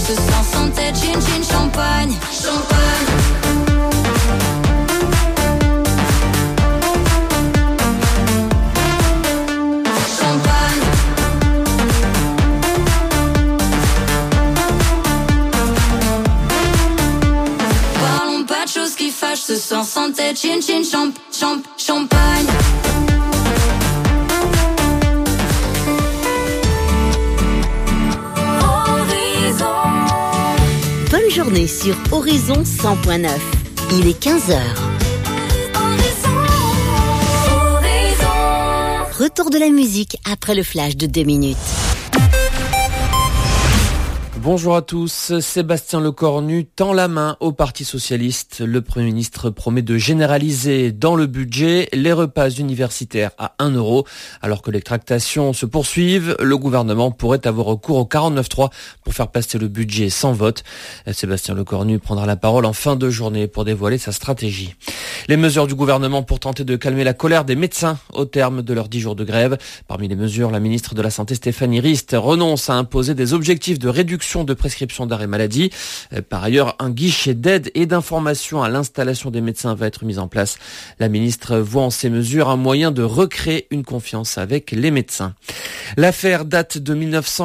ce soir sans tête, gin, gin, champagne, champagne. Champagne. Parlons pas de choses qui fâchent, ce soir sans tête, gin, gin, champagne. Bonne journée sur Horizon 100.9. Il est 15h. Retour de la musique après le flash de 2 minutes. Bonjour à tous. Sébastien Lecornu tend la main au Parti socialiste. Le Premier ministre promet de généraliser dans le budget les repas universitaires à 1 €. Alors que les tractations se poursuivent, le gouvernement pourrait avoir recours au 49.3 pour faire passer le budget sans vote. Sébastien Lecornu prendra la parole en fin de journée pour dévoiler sa stratégie. Les mesures du gouvernement pour tenter de calmer la colère des médecins au terme de leurs 10 jours de grève. Parmi les mesures, la ministre de la Santé Stéphanie Rist renonce à imposer des objectifs de réduction de prescription d'arrêt maladie. Par ailleurs, un guichet d'aide et d'information à l'installation des médecins va être mis en place. La ministre voit en ces mesures un moyen de recréer une confiance avec les médecins. L'affaire date de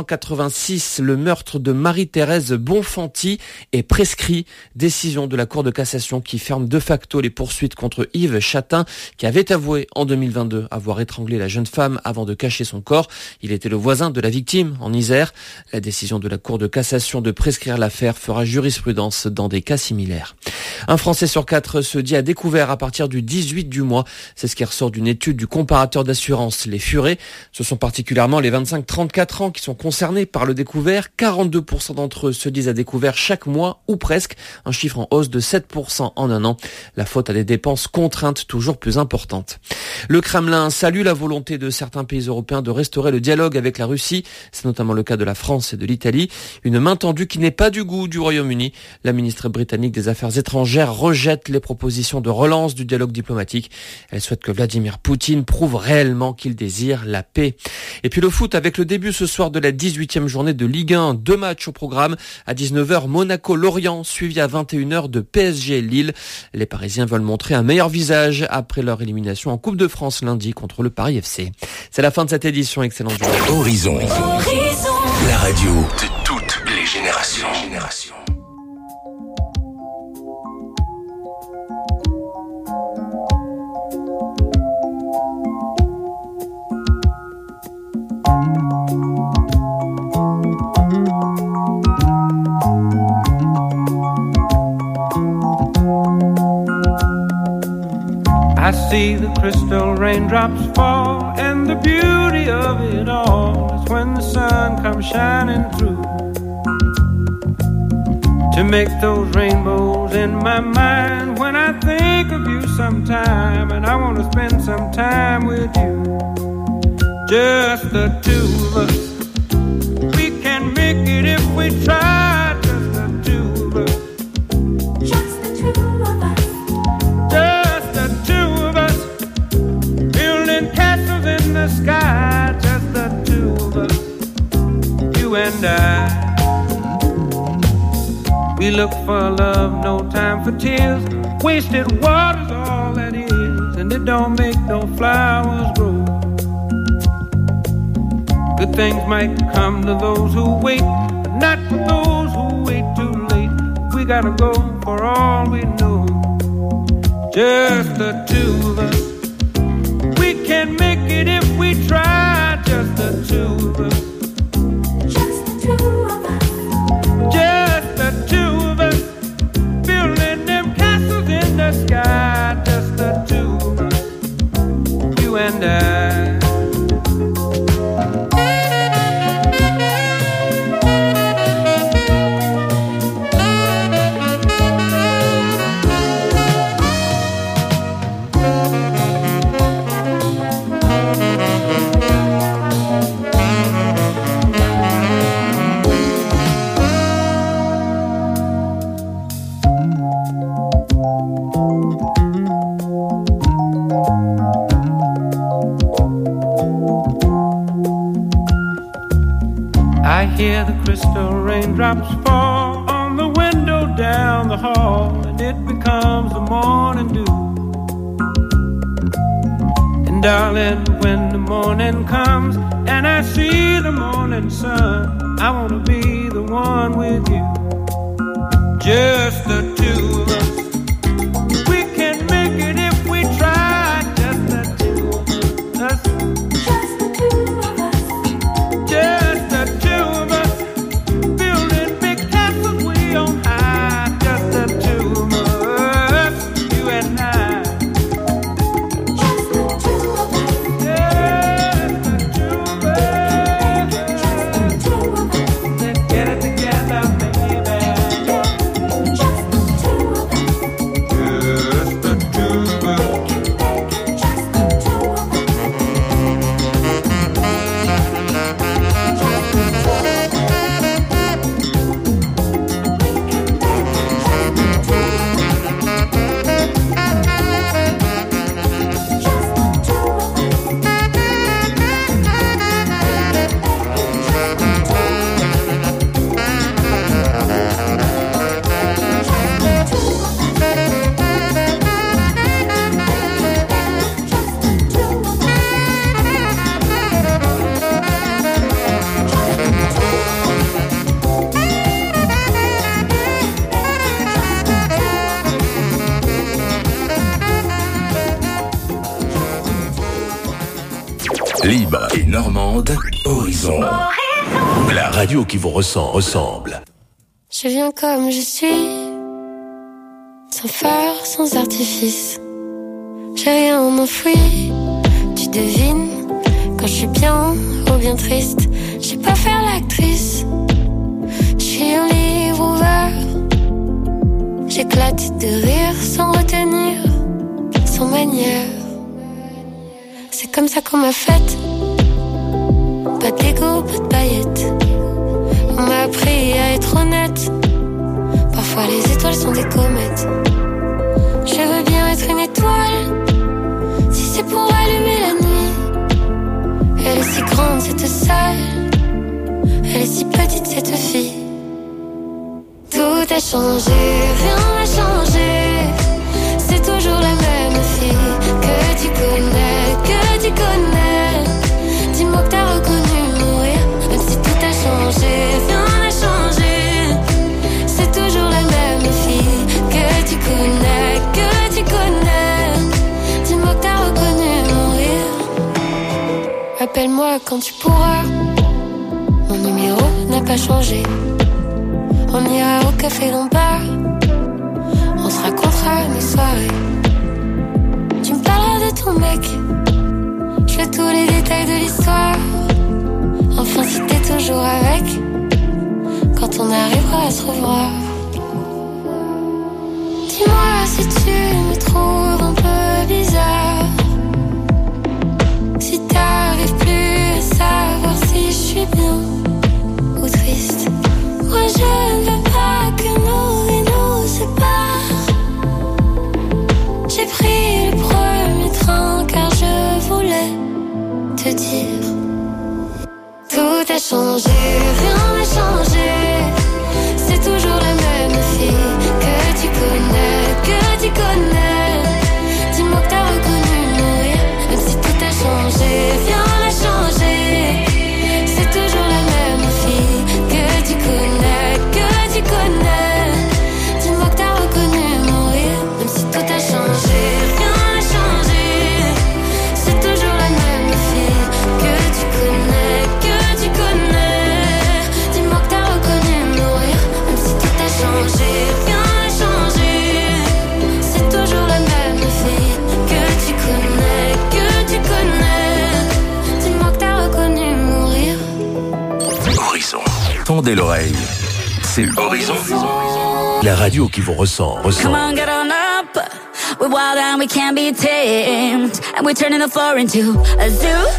1986. Le meurtre de Marie-Thérèse Bonfanti est prescrit. Décision de la Cour de cassation qui ferme de facto les poursuites contre Yves Chatin, qui avait avoué en 2022 avoir étranglé la jeune femme avant de cacher son corps. Il était le voisin de la victime en Isère. La décision de la Cour de cassation de prescrire l'affaire fera jurisprudence dans des cas similaires. Un Français sur 4 se dit à découvert à partir du 18 du mois. C'est ce qui ressort d'une étude du comparateur d'assurance Les Furets. Ce sont particulièrement les 25-34 ans qui sont concernés par le découvert. 42% d'entre eux se disent à découvert chaque mois ou presque. Un chiffre en hausse de 7% en un an. La faute à des dépenses contraintes toujours plus importantes. Le Kremlin salue la volonté de certains pays européens de restaurer le dialogue avec la Russie. C'est notamment le cas de la France et de l'Italie. Une main tendue qui n'est pas du goût du Royaume-Uni. La ministre britannique des Affaires étrangères rejette les propositions de relance du dialogue diplomatique. Elle souhaite que Vladimir Poutine prouve réellement qu'il désire la paix. Et puis le foot avec le début ce soir de la 18e journée de Ligue 1. 2 matchs au programme. À 19h, Monaco-Lorient, suivi à 21h de PSG-Lille. Les Parisiens veulent montrer un meilleur visage après leur élimination en Coupe de France lundi contre le Paris FC. C'est la fin de cette édition. Excellente journée. Horizon. La radio de toutes les générations. I see the crystal raindrops fall, and the beauty of it all is when the sun comes shining through to make those rainbows in my mind. When I think of you sometime, and I want to spend some time with you, just the two of us. We can make it if we try, just the two of us. Just the two of us. Just the two of us. Building castles in the sky, just the two of us. You and I. We look for love, no time for tears. Wasted water's all that is, and it don't make no flowers grow. Good things might come to those who wait, but not for those who wait too late. We gotta go for all we know. Just the two of us. We can make it if we try. Just the two of us. Just the two of us. Just the two of us. Building them castles in the sky. Just the two of us. You and I. the raindrops fall on the window down the hall, and it becomes the morning dew. And darling, when the morning comes and I see the morning sun, I wanna be the one with you, just the two of us. We can make it if we try, just the two of us. Just the two of us. Just the two of us. Building big castles way on high, just the two of us, you and I. Just the two of us. Just the two of us. Just the two of us. Let's get it together, baby. Just the two of us. Just the two of us. Just the two of us. Libre et normande, Horizon. La radio qui vous ressemble. Je viens comme je suis, sans phare, sans artifice. J'ai rien enfoui, tu devines, quand je suis bien ou bien triste. Je sais pas faire l'actrice, je suis un livre ouvert. J'éclate de rire sans retenir, sans manière. C'est comme ça qu'on m'a faite. Pas d'ego, pas de paillettes. On m'a appris à être honnête. Parfois les étoiles sont des comètes. Je veux bien être une étoile, si c'est pour allumer la nuit. Elle est si grande cette salle, elle est si petite cette fille. Tout a changé, rien n'a changé. C'est toujours la même fille que tu connais, que tu connais. Dis-moi que t'as reconnu mourir, même si tout a changé, rien n'a changé. C'est toujours la même fille que tu connais, que tu connais. Dis-moi que t'as reconnu mourir. Appelle-moi quand tu pourras, mon numéro n'a pas changé. On ira au café Lombard, on se racontera nos soirées. Tu me parleras de ton mec, je veux tous les détails de l'histoire. Enfin si t'es toujours avec, quand on arrivera à se revoir. Dis-moi si tu me trouves un peu bizarre, si t'arrives plus à savoir si je suis bien ou triste. Moi je ne veux pas que nos vies nous séparent. J'ai pris le premier train car je voulais te dire. Tout a changé, rien n'a changé. C'est toujours la même fille que tu connais, que tu connais. Dis-moi que t'as reconnu mourir, même si tout a changé, rien n'a changé. C'est toujours la même fille que tu connais, que tu connais. Dis-moi que t'as reconnu mourir, même si tout a changé, rien n'a changé. C'est toujours la même fille que tu connais, que tu connais. Dis-moi que t'as reconnu mourir, même si tout a changé, rien n'a changé. C'est toujours la même fille que tu connais, que tu connais. Dis-moi que t'as reconnu mourir. Horizon. Tendez l'oreille. C'est Horizon. La radio qui vous ressemble. Come on, get on up. We're wild and we can't be tamed. And we're turning the floor into a zoo.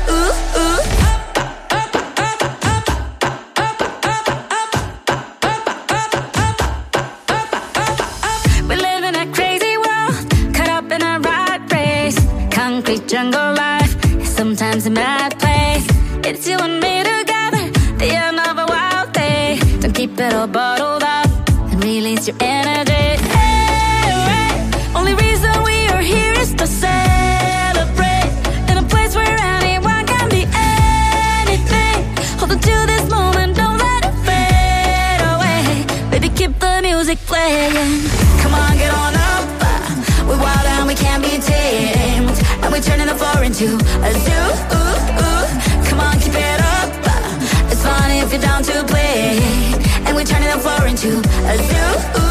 We live in a crazy world, caught up in a rat race. Concrete jungle life, sometimes a mad place. It's you and me together, the end of a wild day. keep it all bottled up and release your energy. Hey, right. Only reason we are here is to celebrate in a place where anyone can be anything. Hold on to this moment, don't let it fade away. Baby, keep the music playing. Come on, get on up. We're wild and we can't be tamed, and we're turning the floor into a zoo. Come on, keep it up. It's fun if you're down to play, and we're turning the floor into a zoo.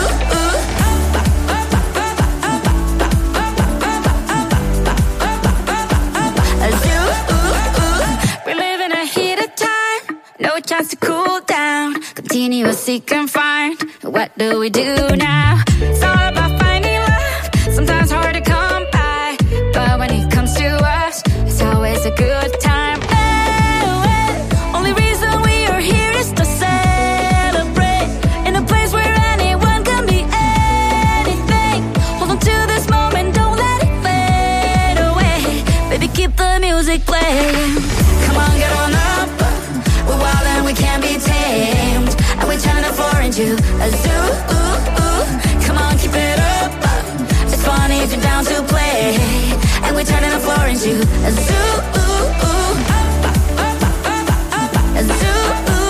A zoo. We're living a heated time, no chance to cool down. Continuous seek and find. What do we do now? It's all about finding love. Sometimes hard to come by, but when it comes to us, it's always a good time. Only reason we are here is to celebrate in a place where anyone can be anything. Hold on to this moment, don't let it fade away. Baby, keep the music playing. Come on, get on up. We're wild and we can't be tamed, and we're turning the floor into a zoo. Come on, keep it up. It's fun if you're down to play, and we're turning the floor into a zoo. A zoo.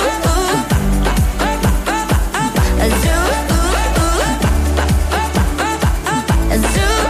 A zoo. A zoo.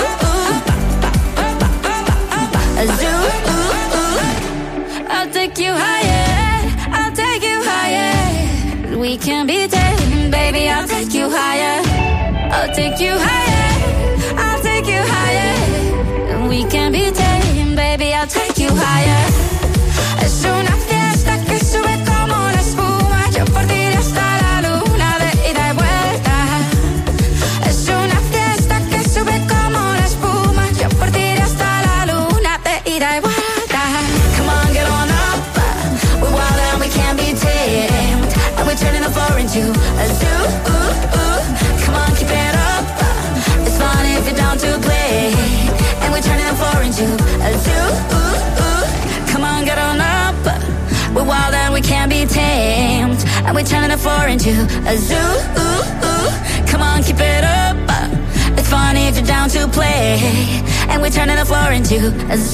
A zoo. I'll take you higher. I'll take you higher. We can be tamed, baby. I'll take you higher. I'll take you higher. I'll take you higher. We can be tamed, baby. I'll take you higher. Es una fiesta que sube como la espuma. Yo por ti iré hasta la luna de ida y vuelta. Es una fiesta que sube como la espuma. Yo por ti iré hasta la luna de ida y vuelta. Come on, get on up. We're wild and we can't be tamed, and we're turning the floor into a zoo. Come on, keep it up. It's fun if you're down to play, and we're turning the floor into a zoo. Come on, get on up. We're wild and we can't be tamed, and we're turning the floor into a zoo. Come on, keep it up. It's fun if you're down to play, and we're turning the floor into a zoo.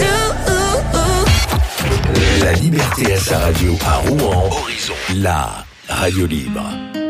La liberté à sa radio à Rouen. Horizon. La radio libre.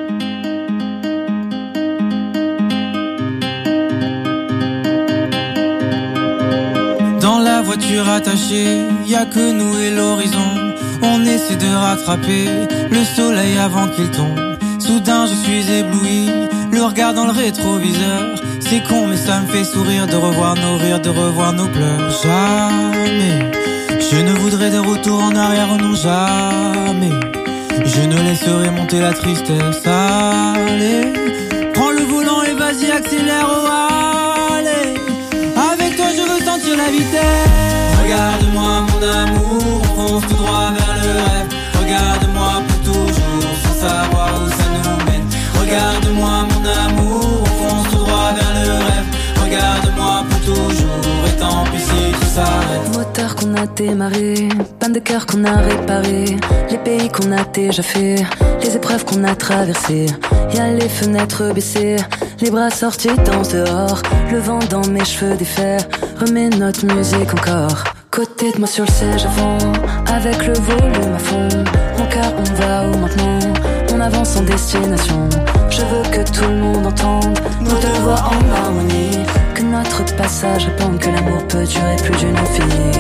Dans la voiture attachée, y'a que nous et l'horizon. On essaie de rattraper le soleil avant qu'il tombe. Soudain je suis ébloui, le regard dans le rétroviseur. C'est con mais ça me fait sourire de revoir nos rires, de revoir nos pleurs. Jamais je ne voudrais de retour en arrière, non jamais. Je ne laisserai monter la tristesse. Allez, prends le volant et vas-y accélère, oh allez. Avec toi je veux sentir la vitesse. Regarde-moi mon amour, on fonce tout droit vers le rêve. Regarde-moi pour toujours, sans savoir où ça nous mène. Regarde-moi mon amour, on fonce tout droit vers le rêve. Regarde-moi pour toujours, et tant pis si tout s'arrête. Moteur qu'on a démarré, panne de cœur qu'on a réparé, les pays qu'on a déjà fait, les épreuves qu'on a traversées. Y'a les fenêtres baissées, les bras sortis dansent dehors, le vent dans mes cheveux défaits, remets notre musique encore. Côté de moi sur le siège avant, avec le volume à fond, mon cœur on va où maintenant? On avance en destination. Je veux que tout le monde entende nos deux voix en harmonie, que notre passage répande, que l'amour peut durer plus d'une vie.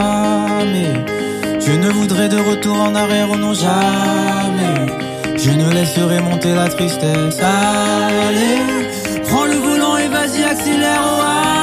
Jamais je ne voudrais de retour en arrière, oh non jamais. Je ne laisserai monter la tristesse. Allez, prends le volant et vas-y accélère, oh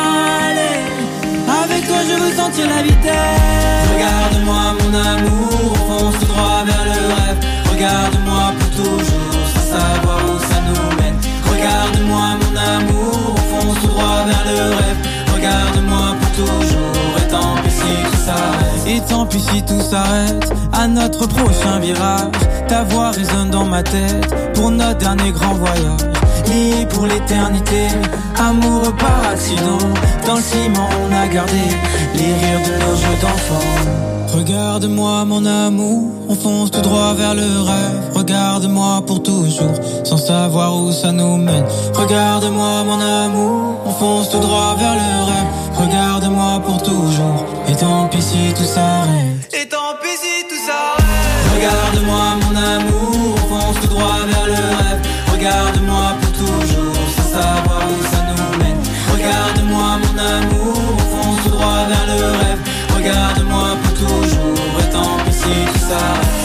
allez. Avec toi je veux sentir la vitesse. Regarde-moi mon amour, on fonce tout droit vers le rêve. Regarde-moi pour toujours, sans savoir où ça nous mène. Regarde-moi mon amour, on fonce tout droit vers le rêve. Regarde-moi pour toujours, et tant pis si tout s'arrête. Et tant pis si tout s'arrête, à notre prochain virage. Ta voix résonne dans ma tête, pour notre dernier grand voyage. liés pour l'éternité. Amoureux par accident, dans le ciment on a gardé les rires de nos jeux d'enfants. Regarde-moi mon amour, on fonce tout droit vers le rêve. Regarde-moi pour toujours, sans savoir où ça nous mène. Regarde-moi mon amour, on fonce tout droit vers le rêve. Regarde-moi pour toujours, et tant pis si tout s'arrête. Et tant pis si tout s'arrête. Regarde-moi mon amour, on fonce tout droit vers le rêve. Regarde-moi pour toujours, sans savoir où ça nous mène. Regarde-moi mon amour, on fonce tout droit vers le rêve. Regarde-moi pour toujours, et tant pis si tout s'arrête.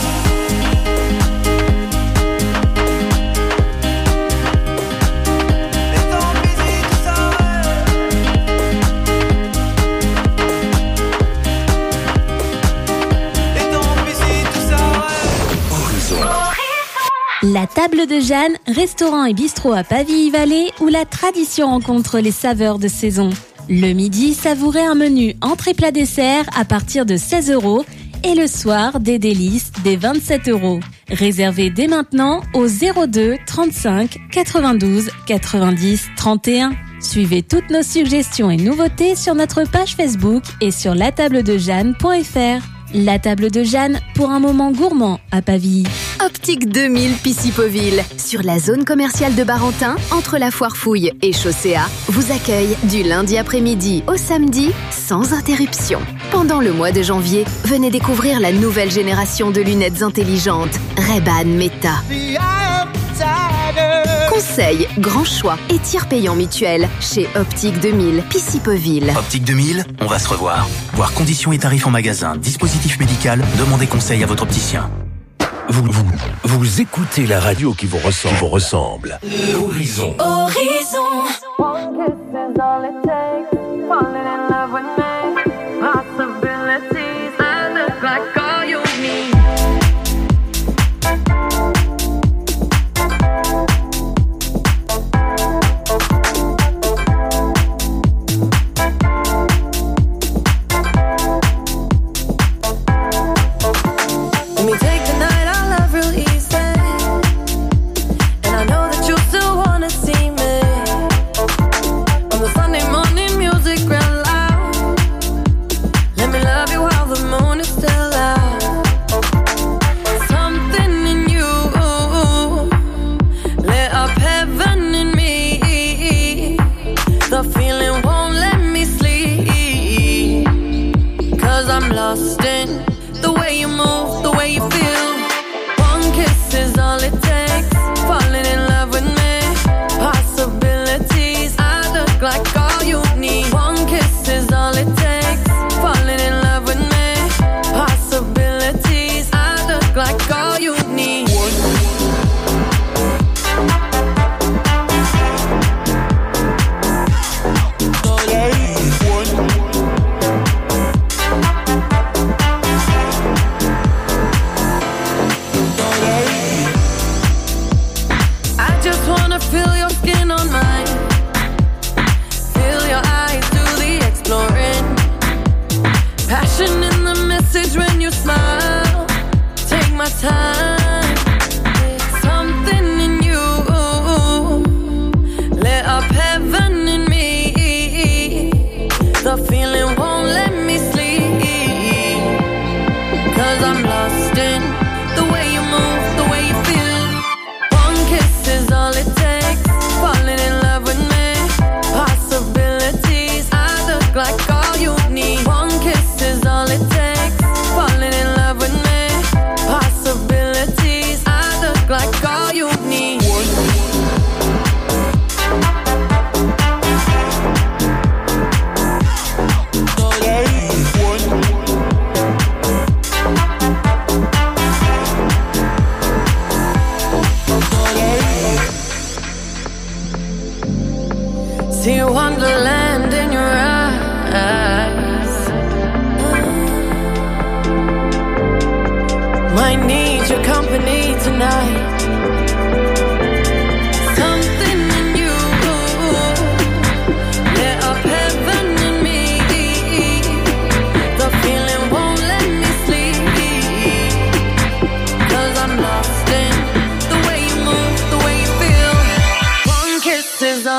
La table de Jeanne, restaurant et bistrot à Pavilly-Vallée où la tradition rencontre les saveurs de saison. Le midi, savourez un menu entrée plat dessert à partir de 16 € et le soir, des délices dès 27 €. Réservez dès maintenant au 02 35 92 90 31. Suivez toutes nos suggestions et nouveautés sur notre page Facebook et sur latabledejeanne.fr. La table de Jeanne pour un moment gourmand à Pavilly. Optique 2000 Pissipoville, sur la zone commerciale de Barentin, entre la Foire Fouille et Chaussea, vous accueille du lundi après-midi au samedi sans interruption. Pendant le mois de janvier, venez découvrir la nouvelle génération de lunettes intelligentes Ray-Ban Meta. Conseils, grand choix et tiers payant mutuel chez Optique 2000 Pissipoville. Optique 2000, on va se revoir. Voir conditions et tarifs en magasin, dispositif médical, demandez conseil à votre opticien. Vous écoutez la radio qui vous ressemble. Horizon.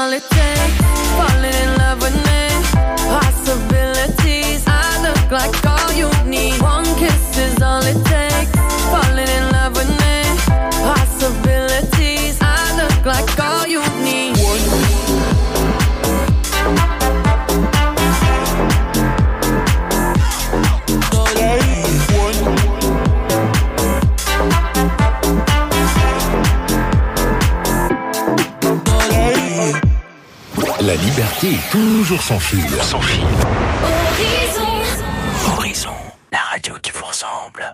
all it takes. Falling in love with me. Possibilities. I look like all you need. One kiss is all it takes. Falling in love with me. Possibilities. I look like all you need. La liberté est toujours sans fil. Sans fil. Horizon. Horizon, la radio qui vous ressemble.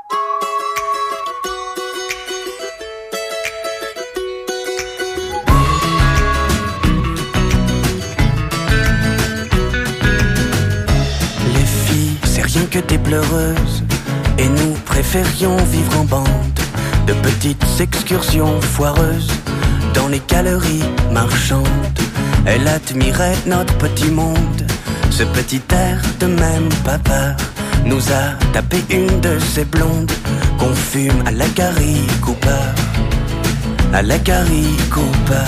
Les filles, c'est rien que des pleureuses. Et nous préférions vivre en bande. De petites excursions foireuses dans les galeries marchandes. Elle admirait notre petit monde. Ce petit air de même pas peur nous a tapé une de ces blondes qu'on fume à la Gary Cooper. À la Gary Cooper.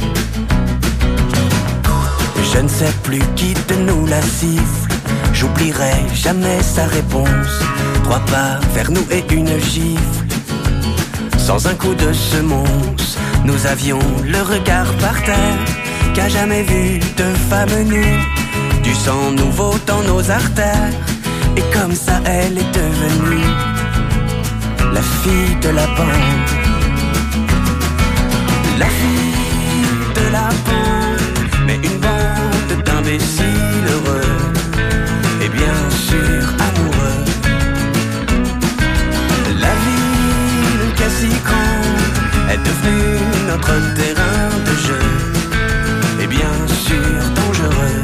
Je ne sais plus qui de nous la siffle. J'oublierai jamais sa réponse. 3 pas vers nous et une gifle. Sans un coup de semonce, nous avions le regard par terre. Qu'a jamais vu de femme nue, du sang nouveau dans nos artères. Et comme ça elle est devenue la fille de la bande. La fille de la bande, mais une bande d'imbéciles heureux. Et bien sûr amoureux. La ville qui est si grande est devenue notre terrain de jeu. Et bien sûr dangereux.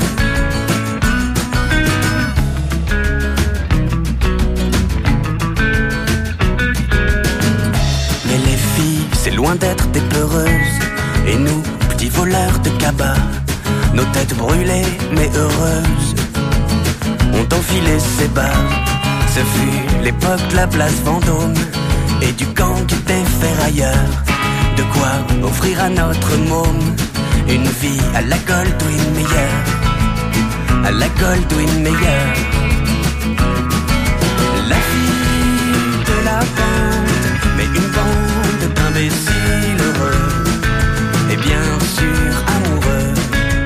Mais les filles, c'est loin d'être des peureuses. Et nous, petits voleurs de cabas, nos têtes brûlées mais heureuses, ont enfilé ces bas. Ce fut l'époque de la place Vendôme et du gang des ferrailleurs. De quoi offrir à notre môme une vie à la Goldwyn Mayer. À la Goldwyn Mayer. La fille de la bande, mais une bande d'imbéciles heureux. Et bien sûr amoureux.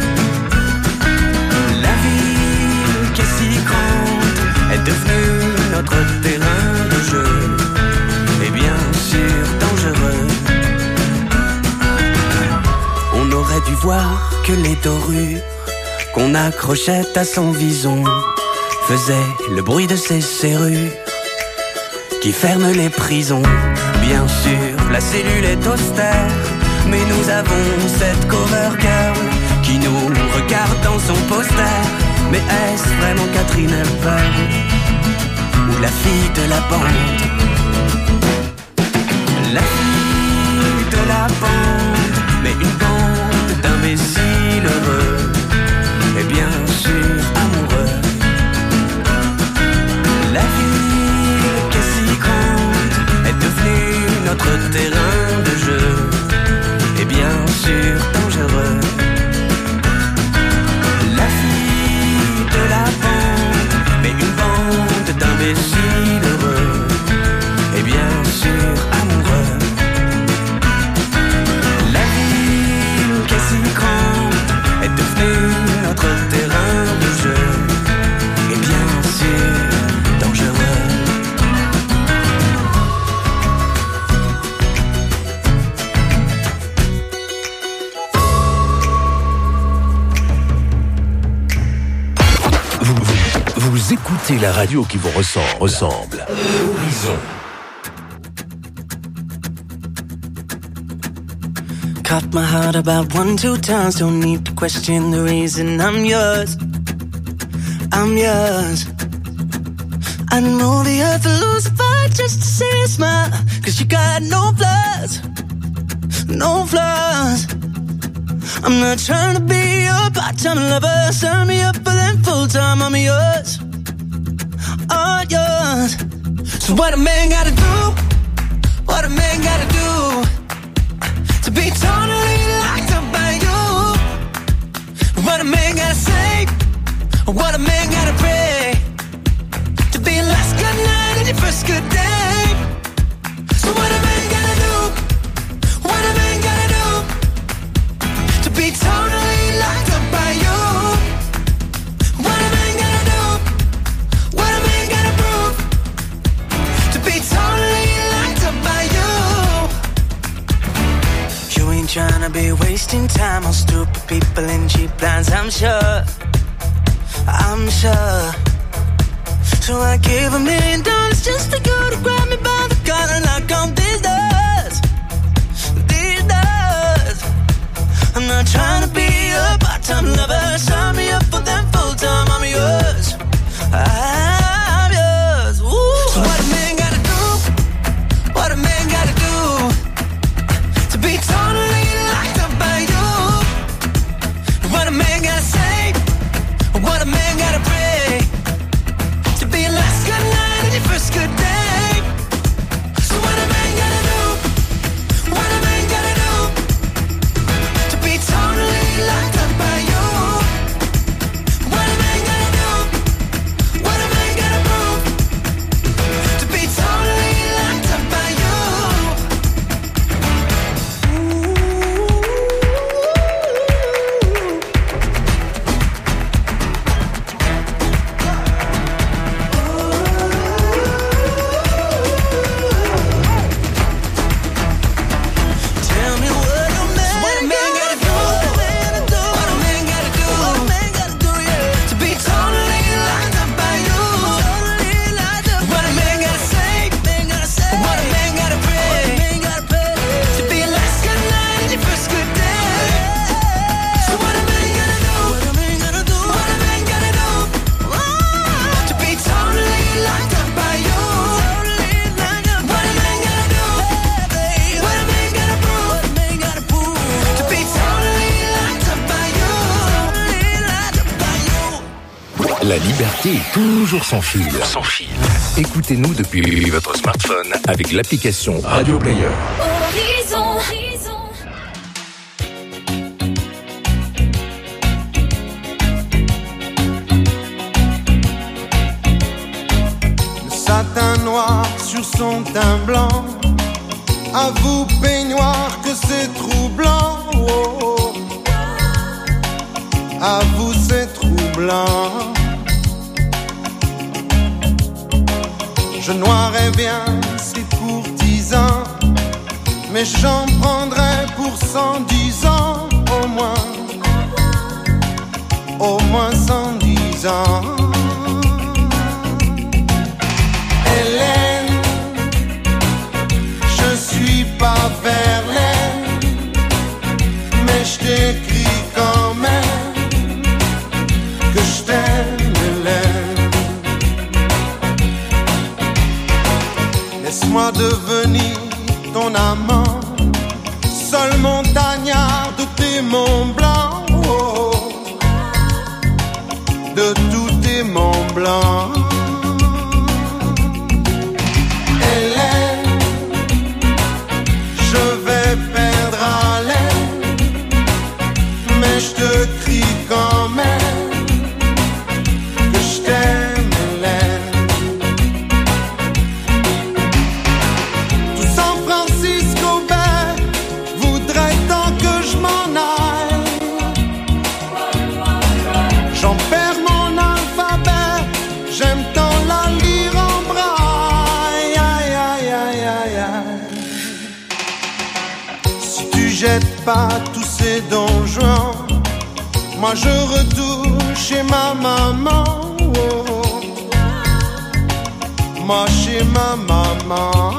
La ville qui est si grande est devenue notre terrain de jeu. Et bien sûr dangereux. On aurait dû voir que les dorures qu'on accrochait à son vison faisaient le bruit de ces serrures qui ferment les prisons. Bien sûr, la cellule est austère, mais nous avons cette cover girl qui nous regarde dans son poster. Mais est-ce vraiment Catherine Hepburn ou la fille de la bande? La fille de la bande, mais une bande d'imbéciles heureux. Et bien sûr amoureux. La ville qui est si grande est devenue notre terrain de jeu. Et bien sûr dangereux. La fille de la bande, mais une bande d'imbéciles heureux. Et bien sûr amoureux. La ville qui est si grande est devenue notre terrain de jeu. Et bien sûr dangereux. Vous écoutez la radio qui vous ressemble. Horizon. Caught my heart about 1-2 times. Don't need to question the reason I'm yours. I'm yours. I know the earth will lose a fight just to see you smile. 'Cause you got no flaws. No flaws. I'm not trying to be your part-time lover. Sign me up for them full-time. I'm yours. All yours. So what a man gotta do? What a man gotta do to be totally locked up by you? What a man gotta pray to be your last good night and your first good day. So what a man gotta do? What a man gotta do to be totally locked up by you? What a man gotta do? What a man gotta prove to be totally locked up by you? You ain't tryna be wasting time on stupid people and cheap plans, I'm sure. I'm sure. So I gave $1 million just to go to grab me by the collar and knock on these doors. These doors. I'm not trying to be a part-time lover. Sign me up for them full-time. I'm yours. I'm yours. Ooh. So what a man gotta do? What a man gotta do to be totally locked up by you? What a man gotta say? What a man gotta pray to be your last good night and your first good day. So what a man gotta do? What a man gotta do to be totally locked up by you? What a man gotta do? What a man gotta prove to be totally locked up by you? Tell me what a man gotta do? What a man gotta do? What a man gotta do, yeah, to be totally locked up by you? What a man gotta say? What a man gotta pray to be your last good night and your first good day? So what a man gotta do? What a man gotta do? What a man gotta do to be totally locked up by you? What a man gotta do? What a man gotta prove to be totally locked up by you? La liberté est toujours sans fil. Sans fil. Écoutez-nous depuis votre smartphone avec l'application Radio Player. Horizon. Le satin noir sur son teint blanc. À vous peignoir que c'est troublant. Oh, oh. À vous c'est troublant. Je noirais bien ces courtisans, mais j'en prendrais pour 110 ans au moins 110 ans. Hélène, je suis pas Verlaine, mais je t'écris quand même que je t'aime, Hélène. Laisse-moi devenir ton amant, seul montagnard de tes monts blancs, oh, oh, de tous tes monts blancs. Hélène, je vais perdre haleine, mais je te crie quand même que je t'aime, Hélène. Tout San Francisco Bay voudrait tant que je m'en aille. J'en perds mon alphabet, j'aime tant la lire en braille. Aïe, aïe, aïe, aïe, aïe. Si tu jettes pas tous ces donjons, moi je retourne chez ma maman. Oh, oh. Moi chez ma maman.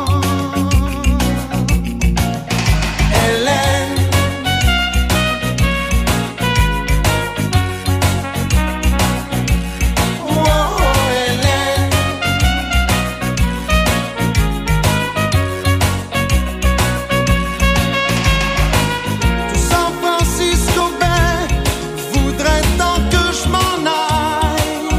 Hélène, oh, oh, Hélène. Tout San Francisco Bay voudrait tant que je m'en aille.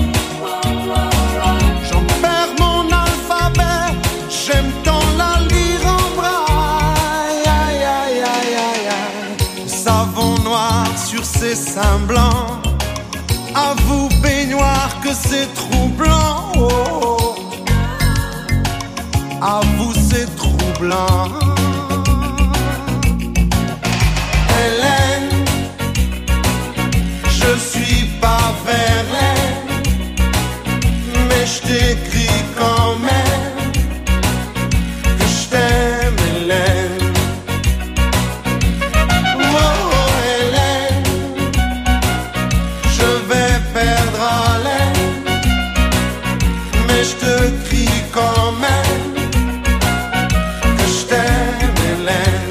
J'en perds mon alphabet, j'aime tant la lire en braille. Aïe, aïe, aïe, aïe, aïe. Le savon noir sur ses seins blancs, À vous baignoire que c'est troublant, oh, oh. À vous c'est troublant. Hélène, je suis pas Verlaine, mais je t'écris quand même que je t'aime, Hélène. Oh, Hélène, je vais perdre haleine, mais je te crie quand même que je t'aime, Hélène.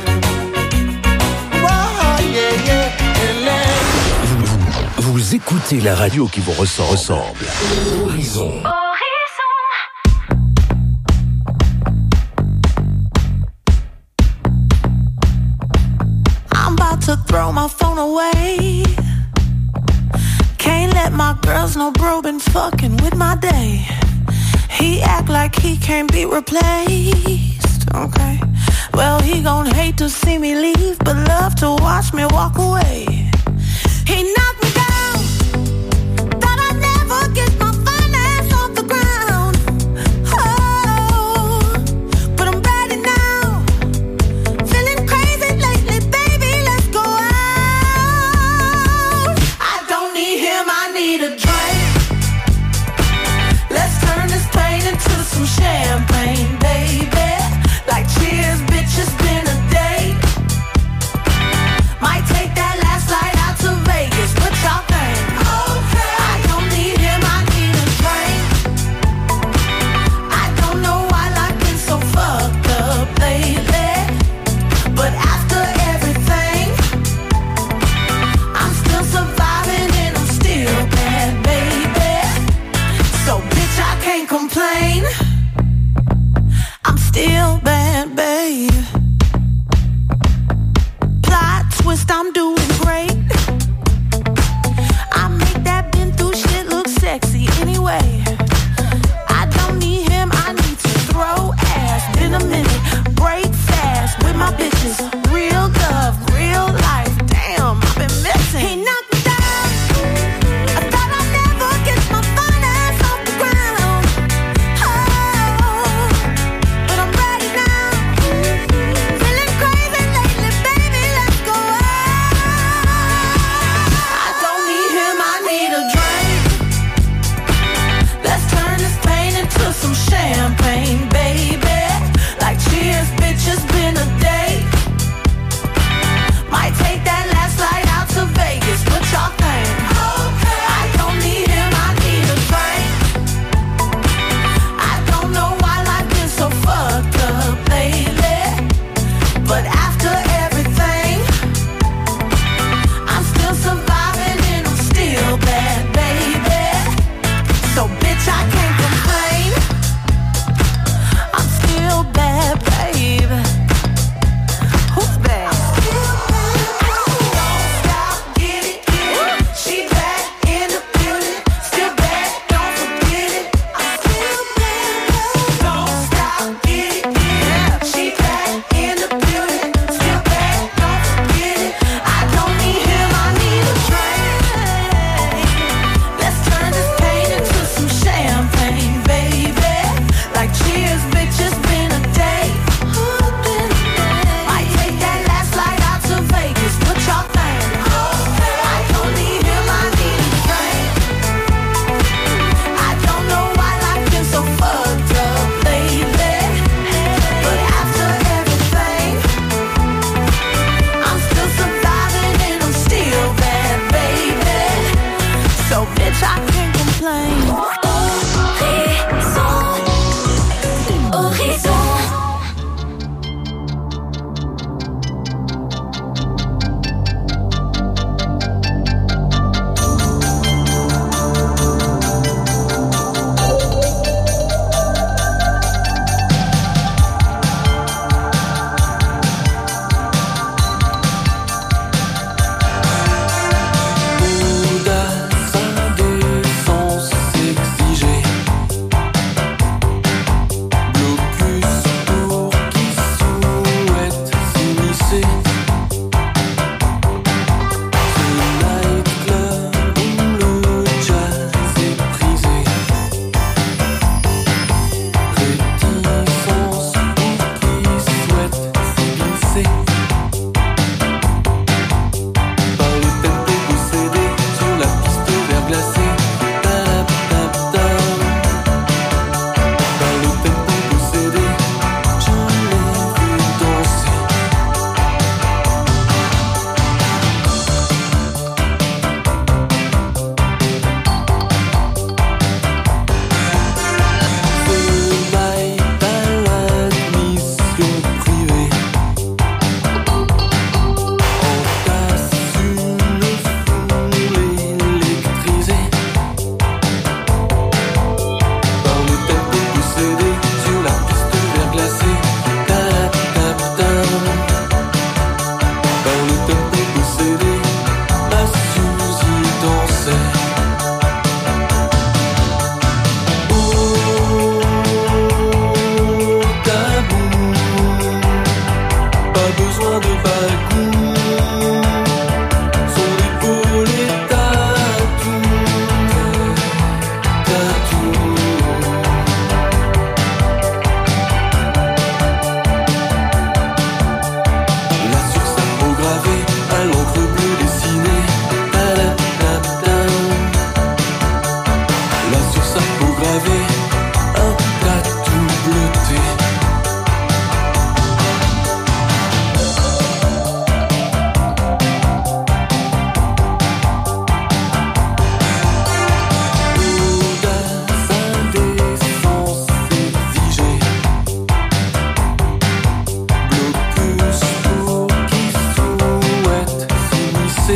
Oh, yeah, yeah, Hélène. Vous écoutez la radio qui vous ressemble. Horizon. I'm about to throw my phone away. Can't let my girls know bro been fucking with my day. He act like he can't be replaced. Okay, well he gon' hate to see me leave, but love to watch me walk away. He knocked me down, thought I'd never get my finance off the ground. Oh, but I'm ready now. Feeling crazy lately, baby, let's go out. I don't need him, I need a drink. Let's turn this pain into some champagne, baby. Like cheers, bitch, it's been a day. Might take that last flight out to Vegas, what y'all think? Okay. I don't need him, I need a drink. I don't know why life been so fucked up lately, but after everything, I'm still surviving and I'm still bad, baby. So bitch, I can't complain. I'm still bad, babe. Plot twist, I'm doing great. I make that been through shit look sexy anyway. I don't need him, I need to throw ass. Been a minute, break fast with my bitches. Real love, real life. Damn, I've been missing. He knocked me down. I thought I'd never get my finance off the ground. Oh, but I'm ready now. Feeling crazy lately, baby, let's go out.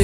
brisé.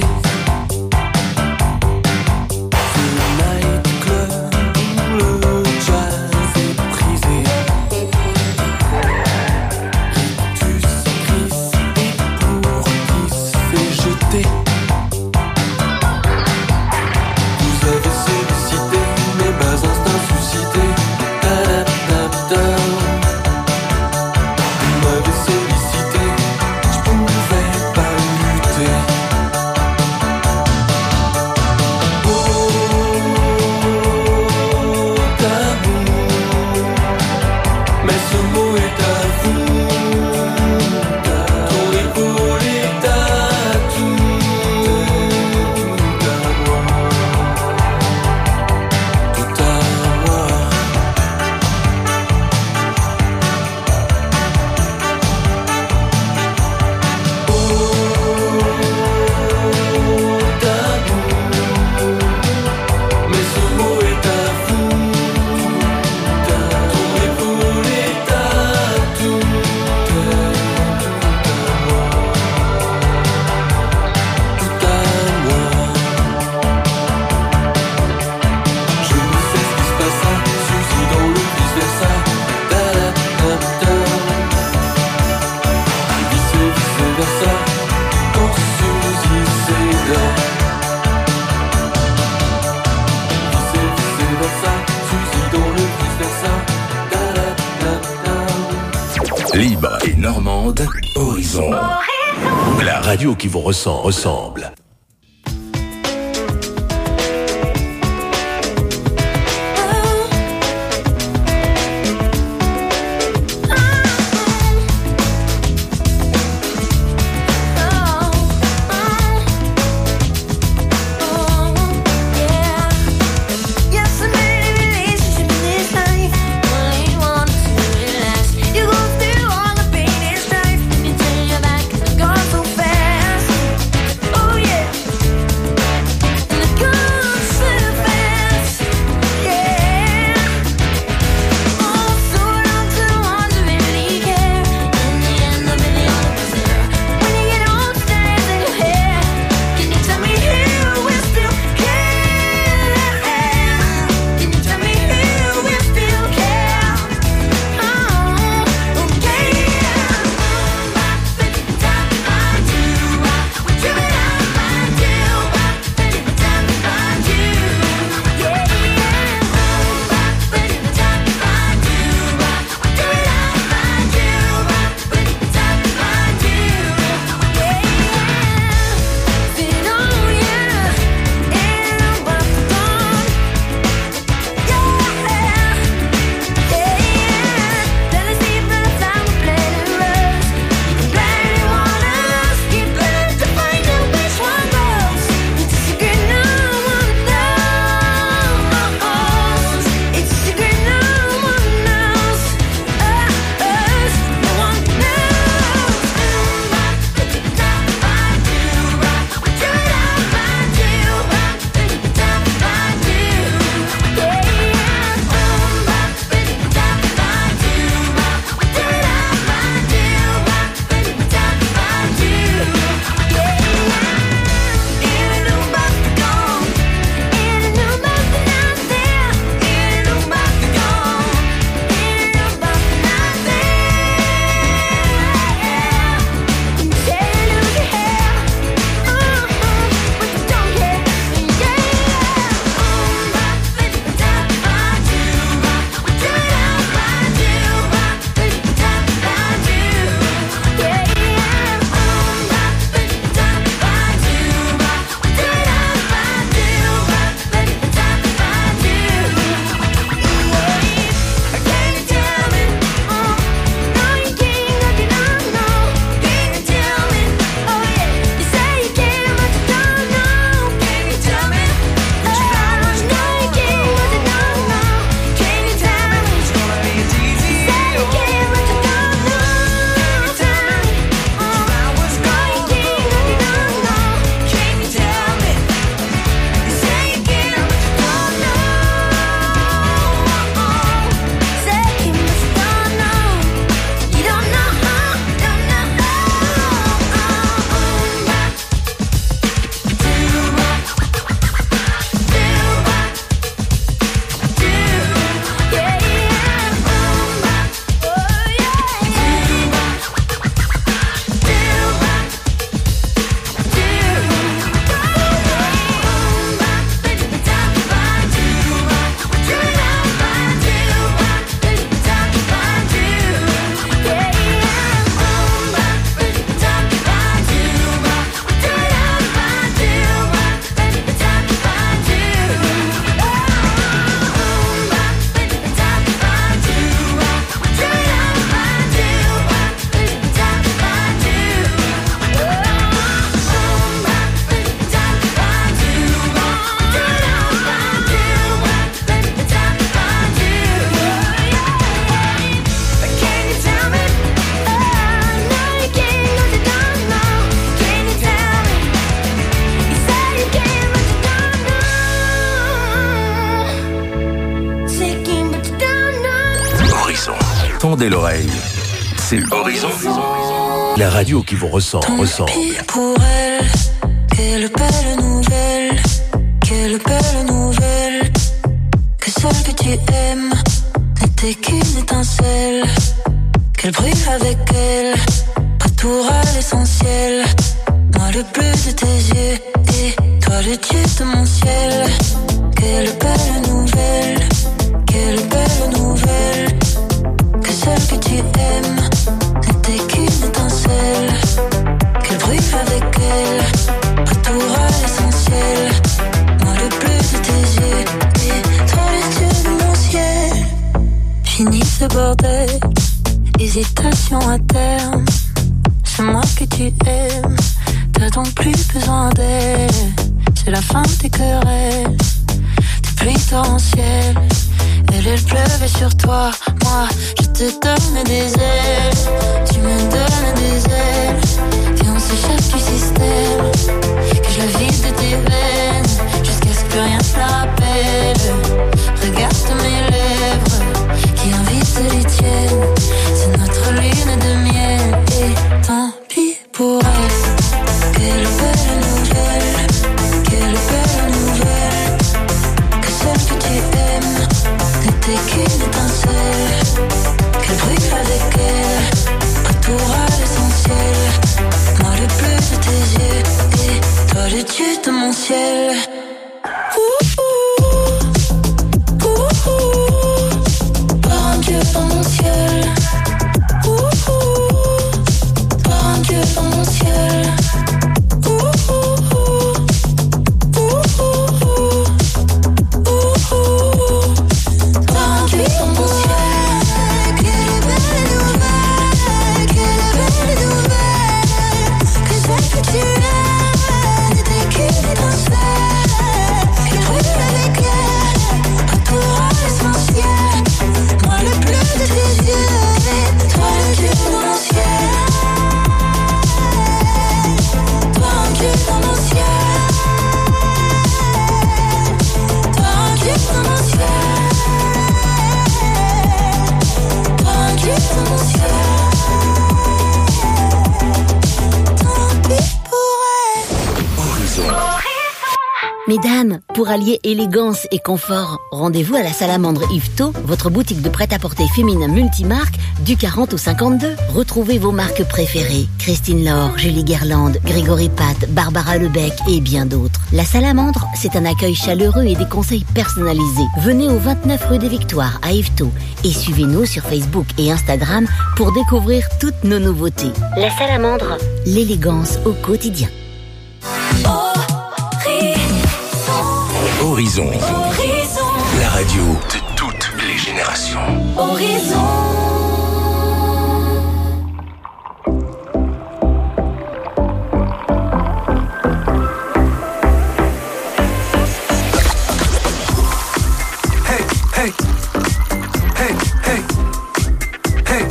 Libre et normande, Horizon. La radio qui vous ressemble. Oh yeah. tendez l'oreille. C'est Horizon. La radio qui vous ressemble. Pis pour elle, quelle belle nouvelle, quelle belle nouvelle. Que celle que tu aimes n'était qu'une étincelle. Qu'elle brille avec elle, retour à l'essentiel. Moi le bleu de tes yeux et toi le dieu de mon ciel. Quelle belle nouvelle, quelle belle nouvelle. Que celle que tu aimes n'était qu'une étincelle. Qu'elle brille avec elle, retour à l'essentiel. Moi le bleu de tes yeux et toi le dieu de mon ciel. Fini ce bordel, hésitation à terme. C'est moi que tu aimes, t'as donc plus besoin d'elle. C'est la fin de tes querelles, des pluies torrentielles. Elle pleuvait sur toi, moi je te donne des ailes. Tu me donnes des ailes, viens on s'échappe du système. Que je la vide de tes veines, jusqu'à ce que plus rien te la rappelle. Regarde mes lèvres, qui invitent les tiennes. C'est notre lune de miel, et tant pis pour elle. Quelle belle nouvelle, quelle belle nouvelle. Que celle que tu aimes n'était qu'une étincelle. Qu'elle brille avec elle, retour à l'essentiel. Moi le bleu de tes yeux, et toi le dieu de mon ciel. Par un dieu dans mon ciel. Par un dieu dans mon ciel. Mesdames, pour allier élégance et confort, rendez-vous à la Salamandre Yvetot, votre boutique de prêt-à-porter féminin multimarque du 40 au 52. Retrouvez vos marques préférées. Christine Laure, Julie Guerlain, Grégory Pat, Barbara Lebec et bien d'autres. La Salamandre, c'est un accueil chaleureux et des conseils personnalisés. Venez au 29 rue des Victoires à Yvetot et suivez-nous sur Facebook et Instagram pour découvrir toutes nos nouveautés. La Salamandre, l'élégance au quotidien. Horizon. La radio de toutes les générations. Horizon. Hey, hey, hey, hey, hey.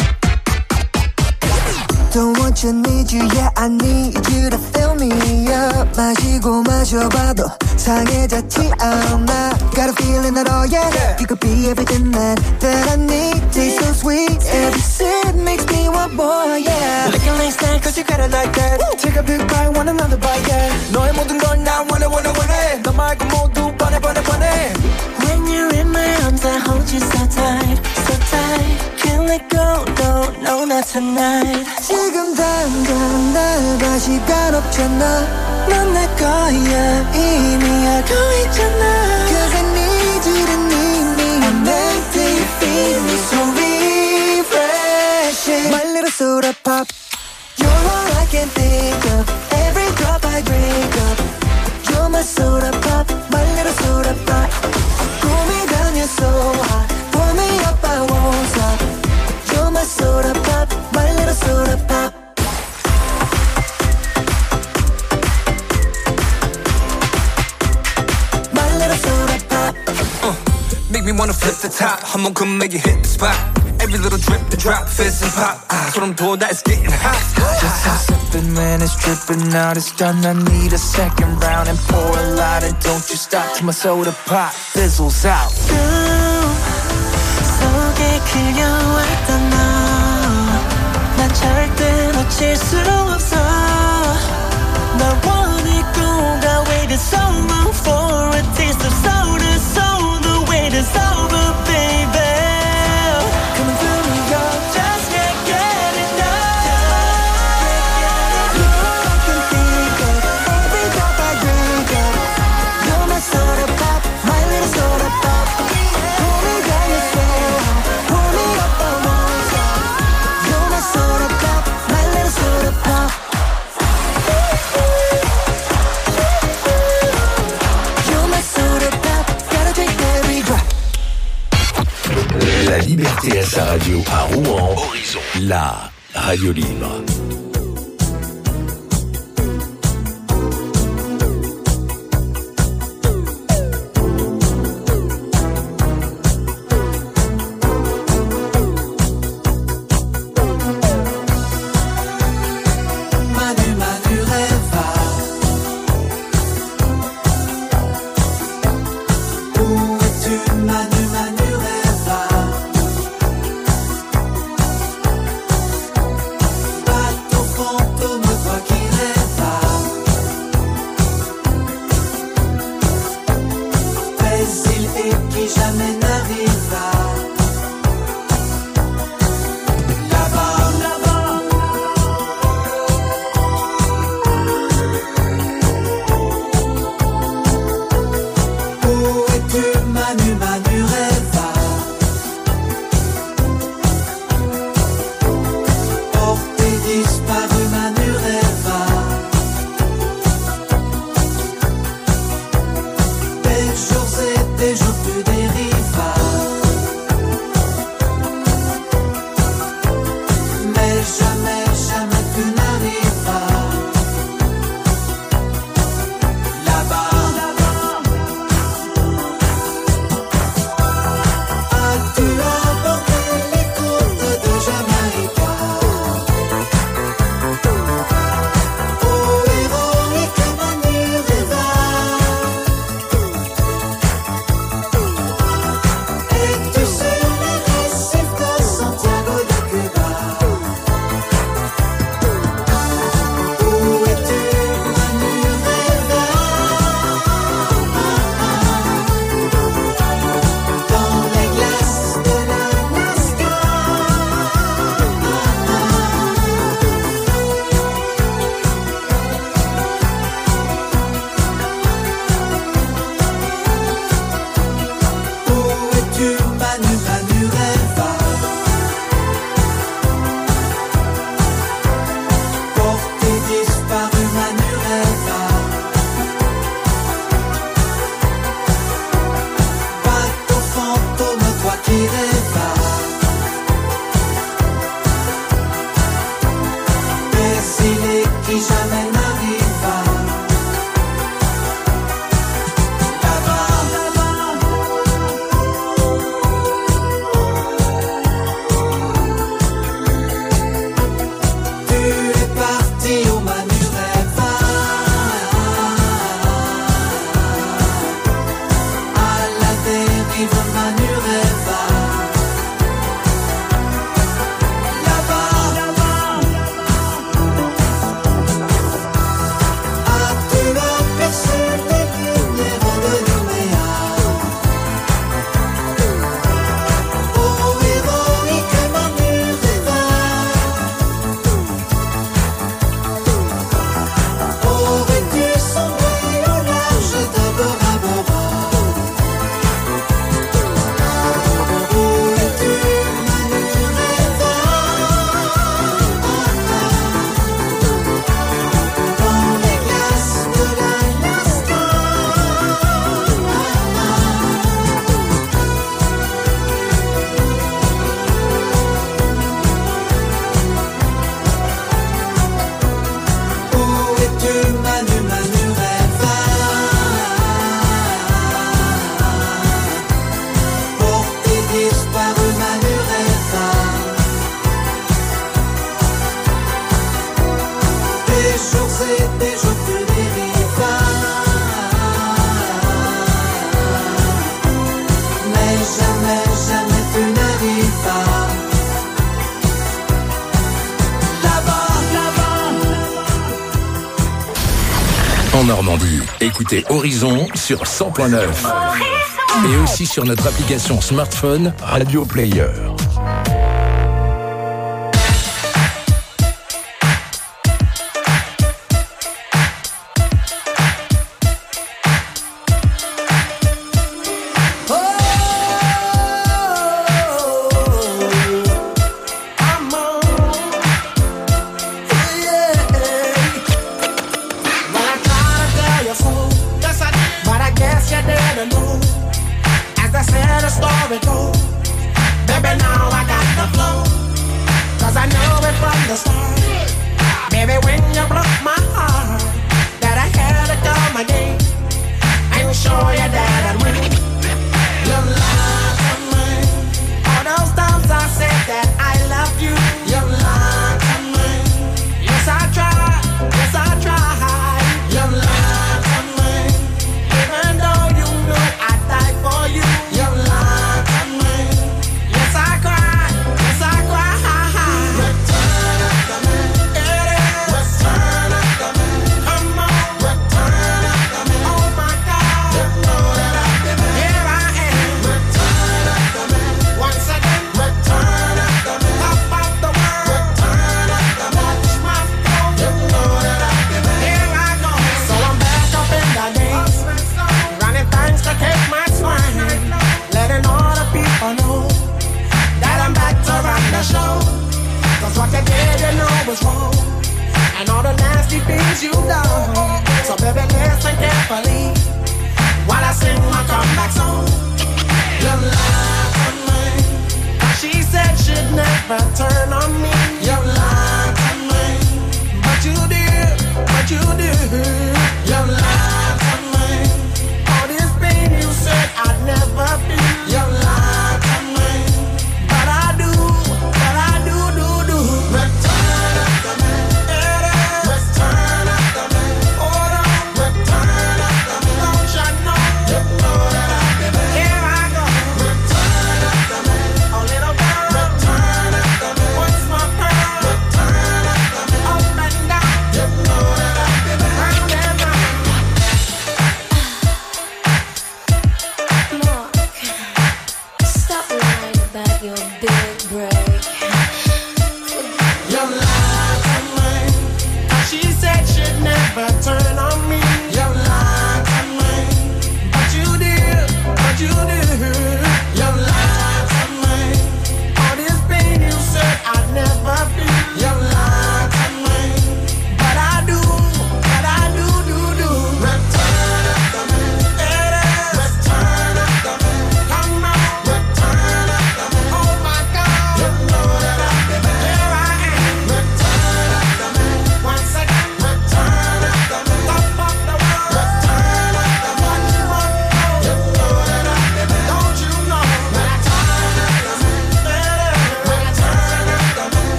Don't want you, need you, yeah, I need you to fill me up. 마시고 마셔봐도 상해졌지 않아. Got a feeling that oh yeah, you could be everything that I need. Taste so sweet, every sip makes me want more, yeah. Licking like snack, cause you got it like that. Take a big bite, want another bite, yeah. 너의 모든 걸 나 원해. 너 말고 모두 뻔해. When you're in my arms, I hold you so tight. Can't let go, no, not tonight. 지금 당장 날 봐, 시간 없잖아. 넌 내 거야, 이미 알고 있잖아. Cause I need you to need me. I'm meant to feel me so refreshing. My little soda pop. You're all I can think of. Every drop I drink up. You're my soda pop. My little soda pop. Cool me down, you're so hot. Pull me up, I won't stop. You're my soda pop. My little soda pop. Make me wanna flip the top. 한번 come make you hit the spot. Every little drip, the drop, fizz and pop. 소름 돋아, it's getting hot. Just a sipping, man, it's dripping out. It's done, I need a second round. And pour a lot, and don't you stop till my soda pop fizzles out. Girl, so 내게 끌려왔던 너 난 절대 놓칠 수 없어 널 원해 꼭 I waited so long for a taste of soul to soul the wait is over baby Coming through me girl just can't get enough I can think of every drop I drink of You're my soda pop, my little soda pop Pull me down your soul, pull me up I won't stop You're my soda pop, my little soda pop You're my soda pop, gotta drink every drop La liberté à sa radio à Rouen, Horizon, la radio libre. Manu, Manu, rêva Où es-tu, Manu, Manu, rêva Bateau fantôme, toi qui rêva Fais île et qui jamais n'arriva Là-bas, là-bas Où es-tu, Manu, Manu, rêva Porté disparu, Manu, rêva Des jours et des jours tu dérivas Mais jamais, jamais tu n'arrivas Là-bas, as-tu emporté les côtes de Jamaïca Oh, héroïque Manu rêva Es-tu sur les récifs de Santiago de Cuba Où es-tu Manu rêva Dans les glaces de l'Alaska Où es-tu Manu, Manu rêva Porté disparu, Manu rêva Bateau fantôme, toi qui rêva Exilé qui jamais n'arriva Là-bas, tu es parti au Manu rêva À la dérive Manu rêva Là-bas, as-tu aperçu les lumières de Nouméa Oh, héroïque Manu rêva Aurais-tu sombré au large de Bora Bora Où es-tu Manu rêva Dans les glaces de l'Alaska Où es-tu Manu, Manu rêva Porté disparu, Manu rêva Des jours et des jours tu dérivas Mais jamais, jamais tu n'arrivas En Normandie, écoutez Horizon sur 100.9 et aussi sur notre application smartphone Radio Player.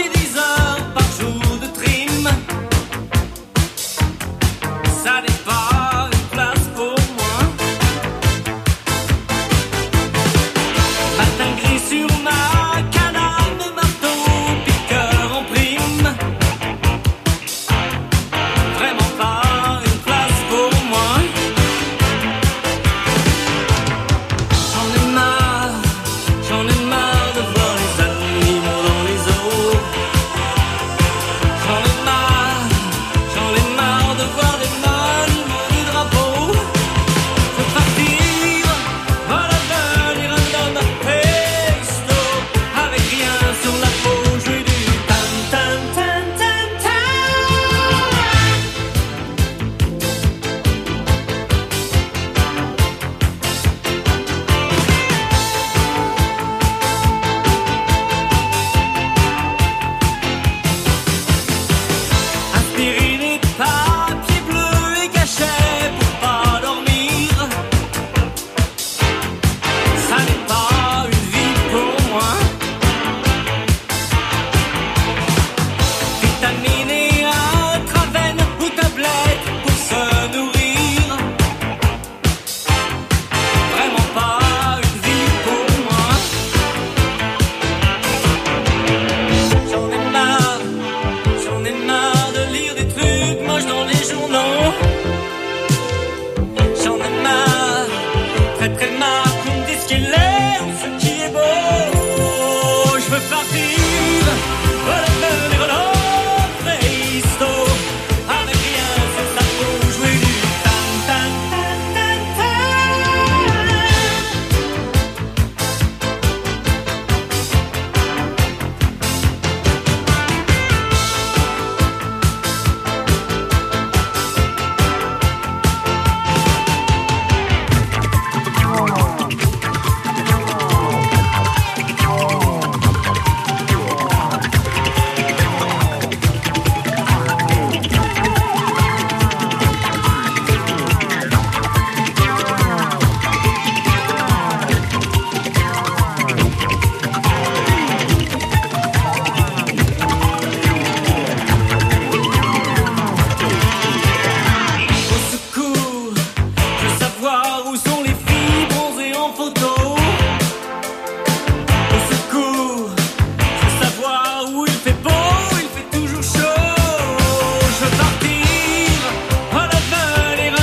Ça dépend.